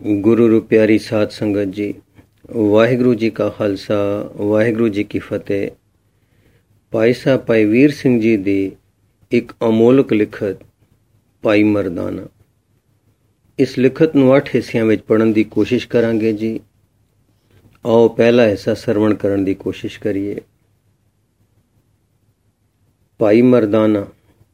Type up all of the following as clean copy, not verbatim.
ਗੁਰੂ ਰੂ ਪਿਆਰੀ ਸਾਧ ਸੰਗਤ ਜੀ, ਵਾਹਿਗੁਰੂ ਜੀ ਕਾ ਖਾਲਸਾ, ਵਾਹਿਗੁਰੂ ਜੀ ਕੀ ਫਤਿਹ। ਭਾਈ ਸਾਹਿਬ ਭਾਈ ਵੀਰ ਸਿੰਘ ਜੀ ਦੀ ਇੱਕ ਅਮੋਲਕ ਲਿਖਤ ਭਾਈ ਮਰਦਾਨਾ। ਇਸ ਲਿਖਤ ਨੂੰ 8 ਹਿੱਸਿਆਂ ਵਿੱਚ ਪੜ੍ਹਨ ਦੀ ਕੋਸ਼ਿਸ਼ ਕਰਾਂਗੇ ਜੀ। ਆਓ ਪਹਿਲਾ ਹਿੱਸਾ ਸਰਵਣ ਕਰਨ ਦੀ ਕੋਸ਼ਿਸ਼ ਕਰੀਏ। ਭਾਈ ਮਰਦਾਨਾ।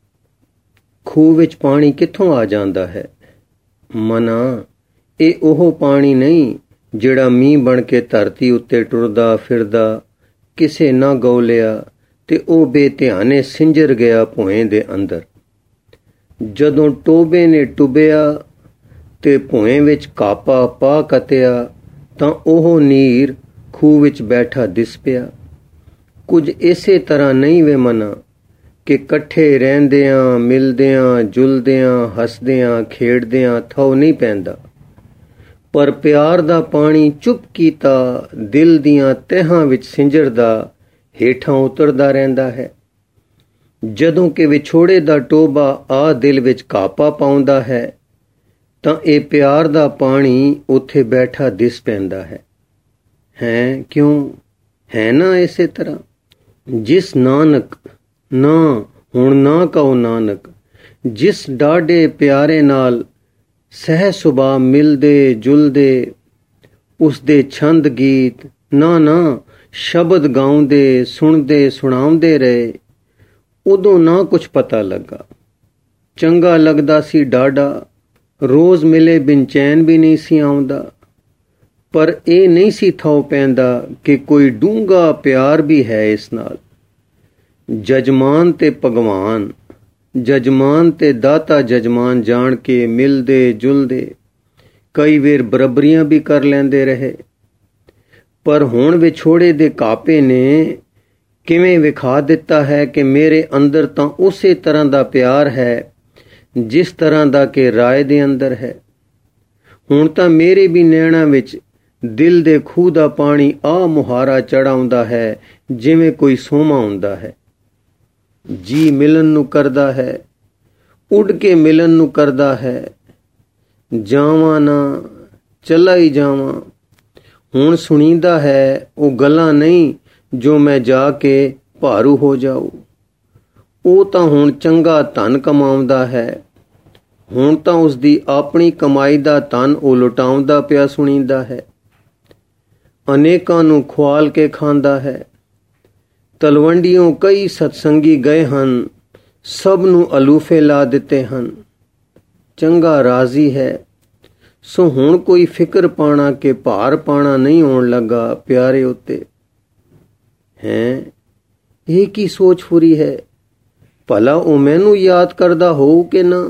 ਖੂਹ ਵਿੱਚ ਪਾਣੀ ਕਿੱਥੋਂ ਆ ਜਾਂਦਾ ਹੈ? ਮਨਾ, ਇਹ ਉਹ ਪਾਣੀ ਨਹੀਂ ਜਿਹੜਾ ਮੀਂਹ ਬਣ ਕੇ ਧਰਤੀ ਉੱਤੇ ਟੁਰਦਾ ਫਿਰਦਾ, ਕਿਸੇ ਨਾ ਗੌਲਿਆ ਤੇ ਉਹ ਬੇਧਿਆਨੇ ਸਿੰਜਰ ਗਿਆ ਭੂਏ ਦੇ ਅੰਦਰ। ਜਦੋਂ ਟੋਬੇ ਨੇ ਟੁੱਬਿਆ ਤੇ ਭੂਏ ਵਿੱਚ ਕਾਪਾ ਪਾ ਕਤਿਆ ਤਾਂ ਉਹ ਨੀਰ ਖੂਹ ਵਿੱਚ ਬੈਠਾ ਦਿਸ ਪਿਆ। ਕੁਝ ਇਸੇ ਤਰ੍ਹਾਂ ਨਹੀਂ ਵੇ ਮਨਾ ਕਿ ਇਕੱਠੇ ਰਹਿੰਦਿਆਂ ਮਿਲਦਿਆਂ ਜੁਲਦਿਆਂ ਹੱਸਦਿਆਂ ਖੇਡਦਿਆਂ ਥੋ ਨਹੀਂ ਪੈਂਦਾ, ਪਰ ਪਿਆਰ ਦਾ ਪਾਣੀ ਚੁੱਪ ਕੀਤਾ ਦਿਲ ਦੀਆਂ ਤਹਿਾਂ ਵਿੱਚ ਸਿੰਜਰਦਾ ਹੇਠਾਂ ਉਤਰਦਾ ਰਹਿੰਦਾ ਹੈ। ਜਦੋਂ ਕਿ ਵਿਛੋੜੇ ਦਾ ਟੋਬਾ ਆ ਦਿਲ ਵਿੱਚ ਕਾਪਾ ਪਾਉਂਦਾ ਹੈ ਤਾਂ ਇਹ ਪਿਆਰ ਦਾ ਪਾਣੀ ਉੱਥੇ ਬੈਠਾ ਦਿਸ ਪੈਂਦਾ ਹੈ। ਹੈ ਕਿਉਂ? ਹੈ ਨਾ ਇਸੇ ਤਰ੍ਹਾਂ? ਜਿਸ ਨਾਨਕ ਨਾ ਹੁਣ ਨਾ ਕਹੋ ਨਾਨਕ, ਜਿਸ ਡਾਢੇ ਪਿਆਰੇ ਨਾਲ ਸਹਿ ਸੁਭਾ ਮਿਲਦੇ ਜੁਲਦੇ, ਉਸਦੇ ਛੰਦ ਗੀਤ ਨਾ ਸ਼ਬਦ ਗਾਉਂਦੇ ਸੁਣਦੇ ਸੁਣਾਉਂਦੇ ਰਹੇ, ਉਦੋਂ ਨਾ ਕੁਛ ਪਤਾ ਲੱਗਾ। ਚੰਗਾ ਲੱਗਦਾ ਸੀ ਡਾਢਾ, ਰੋਜ਼ ਮਿਲੇ ਬਿਨ ਚੈਨ ਵੀ ਨਹੀਂ ਸੀ ਆਉਂਦਾ, ਪਰ ਇਹ ਨਹੀਂ ਸੀ ਥੋ ਪੈਂਦਾ ਕਿ ਕੋਈ ਡੂੰਘਾ ਪਿਆਰ ਵੀ ਹੈ ਇਸ ਨਾਲ। ਜਜਮਾਨ ਤੇ ਭਗਵਾਨ, ਜਜਮਾਨ ਤੇ ਦਾਤਾ ਜਜਮਾਨ ਜਾਣ ਕੇ ਮਿਲਦੇ ਜੁਲਦੇ, ਕਈ ਵੇਰ ਬਰਾਬਰੀਆਂ ਵੀ ਕਰ ਲੈਂਦੇ ਰਹੇ। ਪਰ ਹੁਣ ਵਿਛੋੜੇ ਦੇ ਕਾਪੇ ਨੇ ਕਿਵੇਂ ਵਿਖਾ ਦਿੱਤਾ ਹੈ ਕਿ ਮੇਰੇ ਅੰਦਰ ਤਾਂ ਉਸੇ ਤਰ੍ਹਾਂ ਦਾ ਪਿਆਰ ਹੈ ਜਿਸ ਤਰ੍ਹਾਂ ਦਾ ਕਿ ਰਾਏ ਦੇ ਅੰਦਰ ਹੈ। ਹੁਣ ਤਾਂ ਮੇਰੇ ਵੀ ਨੈਣਾਂ ਵਿੱਚ ਦਿਲ ਦੇ ਖੂਹ ਦਾ ਪਾਣੀ ਆ ਮੁਹਾਰਾ ਚੜਾਉਂਦਾ ਹੈ ਜਿਵੇਂ ਕੋਈ ਸੋਮਾ ਹੁੰਦਾ ਹੈ। ਜੀ ਮਿਲਣ ਨੂੰ ਕਰਦਾ ਹੈ, ਉੱਡ ਕੇ ਮਿਲਣ ਨੂੰ ਕਰਦਾ ਹੈ। ਜਾਵਾਂ ਨਾ ਚਲਾ ਹੀ ਜਾਵਾਂ। ਹੁਣ ਸੁਣੀਦਾ ਹੈ ਉਹ ਗੱਲਾਂ ਨਹੀਂ ਜੋ ਮੈਂ ਜਾ ਕੇ ਭਾਰੂ ਹੋ ਜਾਊ। ਉਹ ਤਾਂ ਹੁਣ ਚੰਗਾ ਧਨ ਕਮਾਉਂਦਾ ਹੈ। ਹੁਣ ਤਾਂ ਉਸਦੀ ਆਪਣੀ ਕਮਾਈ ਦਾ ਧਨ ਉਹ ਲੁਟਾਉਂਦਾ ਪਿਆ ਸੁਣੀਦਾ ਹੈ। ਅਨੇਕਾਂ ਨੂੰ ਖੁਆਲ ਕੇ ਖਾਂਦਾ ਹੈ। ਤਲਵੰਡੀਓਂ ਕਈ ਸਤਸੰਗੀ ਗਏ ਹਨ, ਸਭ ਨੂੰ ਅਲੂਫੇ ਲਾ ਦਿੱਤੇ ਹਨ। ਚੰਗਾ ਰਾਜ਼ੀ ਹੈ। ਸੋ ਹੁਣ ਕੋਈ ਫਿਕਰ ਪਾਣਾ ਕਿ ਭਾਰ ਪਾਣਾ ਨਹੀਂ ਆਉਣ ਲੱਗਾ ਪਿਆਰੇ ਉੱਤੇ। ਹੈ ਇਹ ਕੀ ਸੋਚ ਫੁਰੀ ਹੈ? ਭਲਾ ਉਹ ਮੈਨੂੰ ਯਾਦ ਕਰਦਾ ਹੋਊ ਕਿ ਨਾ?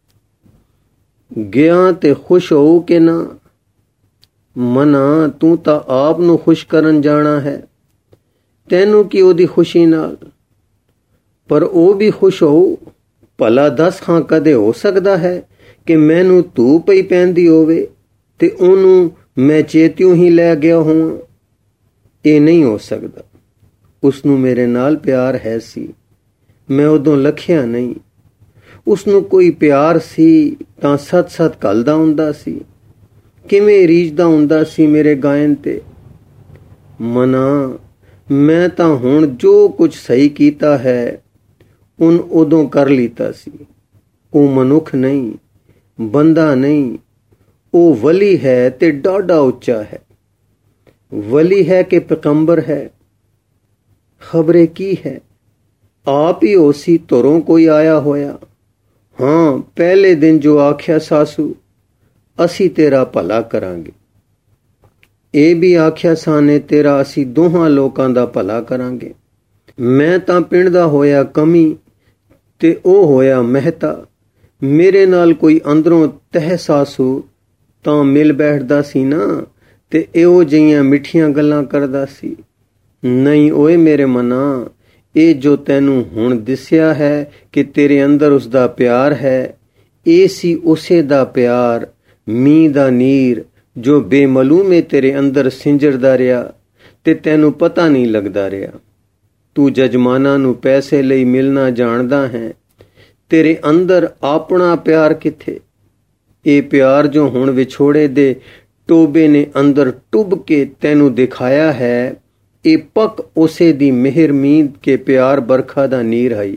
ਗਿਆ ਤੇ ਖੁਸ਼ ਹੋਊ ਕਿ ਨਾ? ਮਨਾ, ਤੂੰ ਤਾਂ ਆਪ ਨੂੰ ਖੁਸ਼ ਕਰਨ ਜਾਣਾ ਹੈ। ਤੈਨੂੰ ਕੀ ਉਹਦੀ ਖੁਸ਼ੀ ਨਾਲ? ਪਰ ਉਹ ਵੀ ਖੁਸ਼ ਹੋਊ। ਭਲਾ ਦੱਸ ਹਾਂ, ਕਦੇ ਹੋ ਸਕਦਾ ਹੈ ਕਿ ਮੈਨੂੰ ਧੂਹ ਪਈ ਪੈਂਦੀ ਹੋਵੇ ਤੇ ਉਹਨੂੰ ਮੈਂ ਚੇਤਿਓਂ ਹੀ ਲੈ ਗਿਆ ਹੋਵਾਂ? ਇਹ ਨਹੀਂ ਹੋ ਸਕਦਾ। ਉਸਨੂੰ ਮੇਰੇ ਨਾਲ ਪਿਆਰ ਹੈ ਸੀ, ਮੈਂ ਉਦੋਂ ਲਖਿਆ ਨਹੀਂ। ਉਸਨੂੰ ਕੋਈ ਪਿਆਰ ਸੀ ਤਾਂ ਸੱਤ ਘੱਲਦਾ ਹੁੰਦਾ ਸੀ, ਕਿਵੇਂ ਰੀਝਦਾ ਹੁੰਦਾ ਸੀ ਮੇਰੇ ਗਾਇਨ ਤੇ। ਮਨਾ, ਮੈਂ ਤਾਂ ਹੁਣ ਜੋ ਕੁਝ ਸਹੀ ਕੀਤਾ ਹੈ ਉਹਨ ਉਦੋਂ ਕਰ ਲੀਤਾ ਸੀ। ਉਹ ਮਨੁੱਖ ਨਹੀਂ, ਬੰਦਾ ਨਹੀਂ, ਉਹ ਵਲੀ ਹੈ ਤੇ ਡਾਢਾ ਉੱਚਾ ਹੈ। ਵਲੀ ਹੈ ਕਿ ਪੈਗੰਬਰ ਹੈ? ਖਬਰੇ ਕੀ ਹੈ? ਆਪ ਹੀ ਉਸੀ ਧੁਰੋਂ ਕੋਈ ਆਇਆ ਹੋਇਆ। ਹਾਂ, ਪਹਿਲੇ ਦਿਨ ਜੋ ਆਖਿਆ ਸਾਸੂ, ਅਸੀਂ ਤੇਰਾ ਭਲਾ ਕਰਾਂਗੇ। ਇਹ ਵੀ ਆਖਿਆ ਸਾਨੇ ਤੇਰਾ ਅਸੀਂ ਦੋਹਾਂ ਲੋਕਾਂ ਦਾ ਭਲਾ ਕਰਾਂਗੇ। ਮੈਂ ਤਾਂ ਪਿੰਡ ਦਾ ਹੋਇਆ ਕਮੀ ਤੇ ਉਹ ਹੋਇਆ ਮਹਿਤਾ। ਮੇਰੇ ਨਾਲ ਕੋਈ ਅੰਦਰੋਂ ਤਹਿਸਾਸੂ ਤਾਂ ਮਿਲ ਬੈਠਦਾ ਸੀ ਨਾ ਤੇ ਇਹੋ ਜਿਹੀਆਂ ਮਿੱਠੀਆਂ ਗੱਲਾਂ ਕਰਦਾ ਸੀ। ਨਹੀਂ ਓਏ ਮੇਰੇ ਮਨਾ, ਇਹ ਜੋ ਤੈਨੂੰ ਹੁਣ ਦਿਸਿਆ ਹੈ ਕਿ ਤੇਰੇ ਅੰਦਰ ਉਸਦਾ ਪਿਆਰ ਹੈ, ਇਹ ਸੀ ਉਸੇ ਦਾ ਪਿਆਰ, ਮੀਂਹ ਦਾ ਨੀਰ ਜੋ ਬੇਮਲੂਮੇ ਤੇਰੇ ਅੰਦਰ ਸਿੰਜਰਦਾ ਰਿਹਾ ਤੇ ਤੈਨੂੰ ਪਤਾ ਨਹੀਂ ਲੱਗਦਾ ਰਿਹਾ। ਤੂੰ ਜਜਮਾਨਾਂ ਨੂੰ ਪੈਸੇ ਲਈ ਮਿਲਣਾ ਜਾਣਦਾ ਹੈ। ਤੇਰੇ ਅੰਦਰ ਆਪਣਾ ਪਿਆਰ ਕਿੱਥੇ? ਇਹ ਪਿਆਰ ਜੋ ਹੁਣ ਵਿਛੋੜੇ ਦੇ ਟੋਬੇ ਨੇ ਅੰਦਰ ਟੁੱਬ ਕੇ ਤੈਨੂੰ ਦਿਖਾਇਆ ਹੈ, ਇਹ ਪੱਕ ਉਸੇ ਦੀ ਮਿਹਰ ਮੀਂਦ ਕੇ ਪਿਆਰ ਬਰਖਾ ਦਾ ਨੀਰ ਆਈ।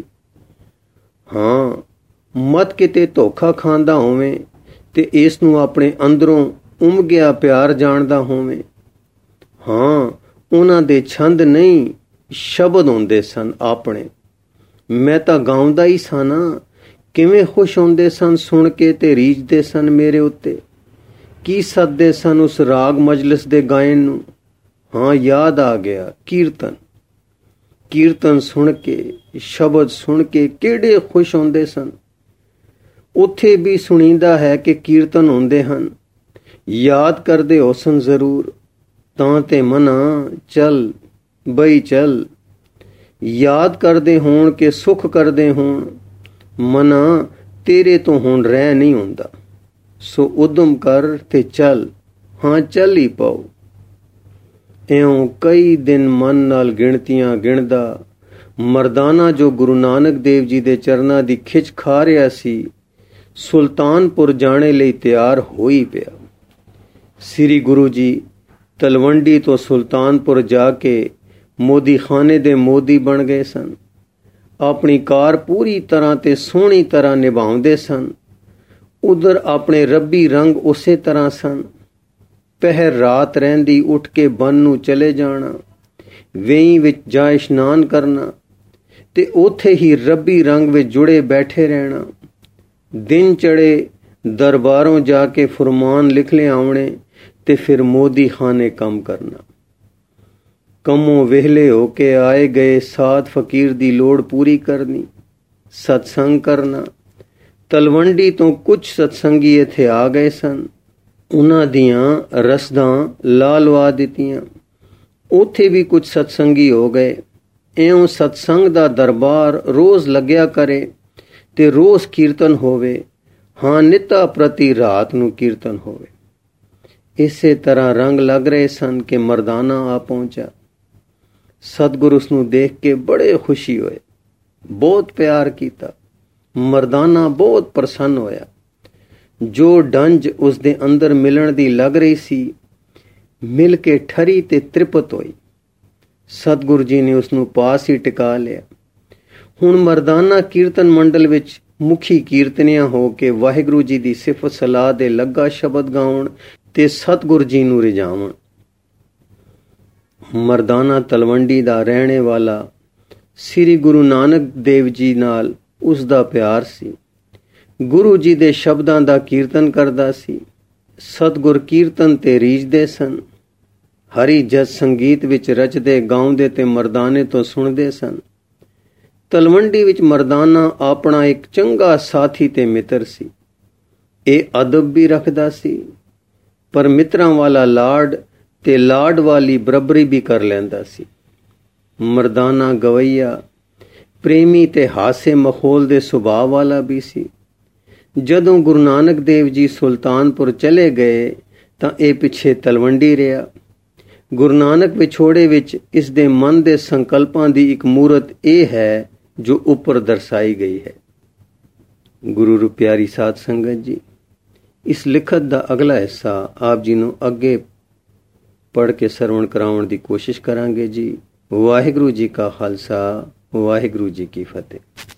ਹਾਂ, ਮਤ ਕਿਤੇ ਧੋਖਾ ਖਾਂਦਾ ਹੋਵੇਂ ਤੇ ਇਸ ਨੂੰ ਆਪਣੇ ਅੰਦਰੋਂ ਉਮਗਿਆ ਪਿਆਰ ਜਾਣਦਾ ਹੋਵੇਂ। ਹਾਂ, ਉਹਨਾਂ ਦੇ ਛੰਦ ਨਹੀਂ ਸ਼ਬਦ ਹੁੰਦੇ ਸਨ ਆਪਣੇ। ਮੈਂ ਤਾਂ ਗਾਉਂਦਾ ਹੀ ਸਾਂ ਨਾ, ਕਿਵੇਂ ਖੁਸ਼ ਹੁੰਦੇ ਸਨ ਸੁਣ ਕੇ ਤੇ ਰੀਝਦੇ ਸਨ ਮੇਰੇ ਉੱਤੇ। ਕੀ ਸੱਦਦੇ ਸਨ ਉਸ ਰਾਗ ਮਜਲਿਸ ਦੇ ਗਾਇਨ ਨੂੰ। ਹਾਂ, ਯਾਦ ਆ ਗਿਆ ਕੀਰਤਨ ਸੁਣ ਕੇ, ਸ਼ਬਦ ਸੁਣ ਕੇ ਕਿਹੜੇ ਖੁਸ਼ ਹੁੰਦੇ ਸਨ। ਉੱਥੇ ਵੀ ਸੁਣੀਂਦਾ ਹੈ ਕਿ ਕੀਰਤਨ ਹੁੰਦੇ ਹਨ। ਯਾਦ ਕਰਦੇ ਹੋ ਸਨ ਜ਼ਰੂਰ। ਤਾਂ ਤੇ ਮਨਾ ਚੱਲ ਬਈ ਚੱਲ। ਯਾਦ ਕਰਦੇ ਹੋਣ ਕਿ ਸੁੱਖ ਕਰਦੇ ਹੋਣ। ਮਨਾ ਤੇਰੇ ਤੋਂ ਹੁਣ ਰਹਿ ਨਹੀਂ ਹੁੰਦਾ, ਸੋ ਉਦਮ ਕਰ ਤੇ ਚੱਲ। ਹਾਂ, ਚੱਲ ਹੀ ਪਾਓ। ਇਉਂ ਕਈ ਦਿਨ ਮਨ ਨਾਲ ਗਿਣਤੀਆਂ ਗਿਣਦਾ ਮਰਦਾਨਾ ਜੋ ਗੁਰੂ ਨਾਨਕ ਦੇਵ ਜੀ ਦੇ ਚਰਨਾਂ ਦੀ ਖਿੱਚ ਖਾ ਰਿਹਾ ਸੀ, ਸੁਲਤਾਨਪੁਰ ਜਾਣੇ ਲਈ ਤਿਆਰ ਹੋਈ ਪਿਆ। ਸ੍ਰੀ ਗੁਰੂ ਜੀ ਤਲਵੰਡੀ ਤੋਂ ਸੁਲਤਾਨਪੁਰ ਜਾ ਕੇ ਮੋਦੀ ਖਾਨੇ ਦੇ ਮੋਦੀ ਬਣ ਗਏ ਸਨ। ਆਪਣੀ ਕਾਰ ਪੂਰੀ ਤਰ੍ਹਾਂ ਤੇ ਸੋਹਣੀ ਤਰ੍ਹਾਂ ਨਿਭਾਉਂਦੇ ਸਨ। ਉਧਰ ਆਪਣੇ ਰੱਬੀ ਰੰਗ ਉਸੇ ਤਰ੍ਹਾਂ ਸਨ। ਪਹਿਰ ਰਾਤ ਰਹਿੰਦੀ ਉੱਠ ਕੇ ਬਨ ਨੂੰ ਚਲੇ ਜਾਣਾ, ਵੇਈ ਵਿੱਚ ਜਾ ਇਸ਼ਨਾਨ ਕਰਨਾ ਤੇ ਉੱਥੇ ਹੀ ਰੱਬੀ ਰੰਗ ਵਿੱਚ ਜੁੜੇ ਬੈਠੇ ਰਹਿਣਾ। ਦਿਨ ਚੜੇ ਦਰਬਾਰੋਂ ਜਾ ਕੇ ਫੁਰਮਾਨ ਲਿਖ ਲਿਆਉਣੇ ਤੇ ਫਿਰ ਮੋਦੀ ਖਾਨੇ ਕੰਮ ਕਰਨਾ। ਕੰਮੋਂ ਵਿਹਲੇ ਹੋ ਕੇ ਆਏ ਗਏ ਸਾਧ ਫਕੀਰ ਦੀ ਲੋੜ ਪੂਰੀ ਕਰਨੀ, ਸਤਸੰਗ ਕਰਨਾ। ਤਲਵੰਡੀ ਤੋਂ ਕੁਝ ਸਤਸੰਗੀ ਇੱਥੇ ਆ ਗਏ ਸਨ। ਉਹਨਾਂ ਦੀਆਂ ਰਸਦਾਂ ਲਾ ਲਵਾ ਦਿੱਤੀਆਂ। ਉੱਥੇ ਵੀ ਕੁਝ ਸਤਸੰਗੀ ਹੋ ਗਏ। ਇਉਂ ਸਤਸੰਗ ਦਾ ਦਰਬਾਰ ਰੋਜ਼ ਲੱਗਿਆ ਕਰੇ ਤੇ ਰੋਜ਼ ਕੀਰਤਨ ਹੋਵੇ। ਹਾਂ, ਨਿੱਤਾ ਪ੍ਰਤੀ ਰਾਤ ਨੂੰ ਕੀਰਤਨ ਹੋਵੇ। ਇਸੇ ਤਰ੍ਹਾਂ ਰੰਗ ਲੱਗ ਰਹੇ ਸਨ ਕਿ ਮਰਦਾਨਾ ਆ ਪਹੁੰਚਾ। ਸਤਿਗੁਰੂ ਉਸ ਨੂੰ ਦੇਖ ਕੇ ਬੜੇ ਖੁਸ਼ੀ ਹੋਏ, ਬਹੁਤ ਪਿਆਰ ਕੀਤਾ। ਮਰਦਾਨਾ ਬਹੁਤ ਪ੍ਰਸੰਨ ਹੋਇਆ। ਜੋ ਡੰਜ ਉਸ ਦੇ ਅੰਦਰ ਮਿਲਣ ਦੀ ਲੱਗ ਰਹੀ ਸੀ, ਮਿਲ ਕੇ ਠਰੀ ਤੇ ਤ੍ਰਿਪਤ ਹੋਈ। ਸਤਿਗੁਰੂ ਜੀ ਨੇ ਉਸ ਨੂੰ ਪਾਸ ਹੀ ਟਿਕਾ ਲਿਆ। ਹੁਣ ਮਰਦਾਨਾ ਕੀਰਤਨ ਮੰਡਲ ਵਿੱਚ ਮੁਖੀ ਕੀਰਤਨੀਆਂ ਹੋ ਕੇ ਵਾਹਿਗੁਰੂ ਜੀ ਦੀ ਸਿਫਤ ਸਲਾਹ ਦੇ ਲੱਗਾ ਸ਼ਬਦ ਗਾਉਣ ਤੇ ਸਤਿਗੁਰੂ ਜੀ ਨੂੰ ਰਿਝਾਵਣ। ਮਰਦਾਨਾ ਤਲਵੰਡੀ ਦਾ ਰਹਿਣੇ ਵਾਲਾ, ਸ੍ਰੀ ਗੁਰੂ ਨਾਨਕ ਦੇਵ ਜੀ ਨਾਲ ਉਸ ਦਾ ਪਿਆਰ ਸੀ। ਗੁਰੂ ਜੀ ਦੇ ਸ਼ਬਦਾਂ ਦਾ ਕੀਰਤਨ ਕਰਦਾ ਸੀ। ਸਤਿਗੁਰ ਕੀਰਤਨ ਤੇ ਰੀਝਦੇ ਸਨ। ਹਰੀ ਜਸ ਸੰਗੀਤ ਵਿੱਚ ਰਚਦੇ ਗਾਉਂਦੇ ਤੇ ਮਰਦਾਨੇ ਤੋਂ ਸੁਣਦੇ ਸਨ। ਤਲਵੰਡੀ ਵਿੱਚ ਮਰਦਾਨਾ ਆਪਣਾ ਇੱਕ ਚੰਗਾ ਸਾਥੀ ਤੇ ਮਿੱਤਰ ਸੀ। ਇਹ ਅਦਬ ਵੀ ਰੱਖਦਾ ਸੀ, ਪਰ ਮਿੱਤਰਾਂ ਵਾਲਾ ਲਾਡ ਤੇ ਲਾਡ ਵਾਲੀ ਬਰਾਬਰੀ ਵੀ ਕਰ ਲੈਂਦਾ ਸੀ। ਮਰਦਾਨਾ ਗਵਈਆ, ਪ੍ਰੇਮੀ ਤੇ ਹਾਸੇ ਮਖੌਲ ਦੇ ਸੁਭਾਅ ਵਾਲਾ ਵੀ ਸੀ। ਜਦੋਂ ਗੁਰੂ ਨਾਨਕ ਦੇਵ ਜੀ ਸੁਲਤਾਨਪੁਰ ਚਲੇ ਗਏ ਤਾਂ ਇਹ ਪਿੱਛੇ ਤਲਵੰਡੀ ਰਿਹਾ। ਗੁਰੂ ਨਾਨਕ ਵਿਛੋੜੇ ਵਿੱਚ ਇਸ ਦੇ ਮਨ ਦੇ ਸੰਕਲਪਾਂ ਦੀ ਇੱਕ ਮੂਰਤ ਇਹ ਹੈ ਜੋ ਉੱਪਰ ਦਰਸਾਈ ਗਈ ਹੈ। ਗੁਰੂ ਰੂ ਪਿਆਰੀ ਸਾਧ ਸੰਗਤ ਜੀ, ਇਸ ਲਿਖਤ ਦਾ ਅਗਲਾ ਹਿੱਸਾ ਆਪ ਜੀ ਨੂੰ ਅੱਗੇ ਪੜ੍ਹ ਕੇ ਸਰਵਣ ਕਰਾਉਣ ਦੀ ਕੋਸ਼ਿਸ਼ ਕਰਾਂਗੇ ਜੀ। ਵਾਹਿਗੁਰੂ ਜੀ ਕਾ ਖਾਲਸਾ, ਵਾਹਿਗੁਰੂ ਜੀ ਕੀ ਫਤਿਹ।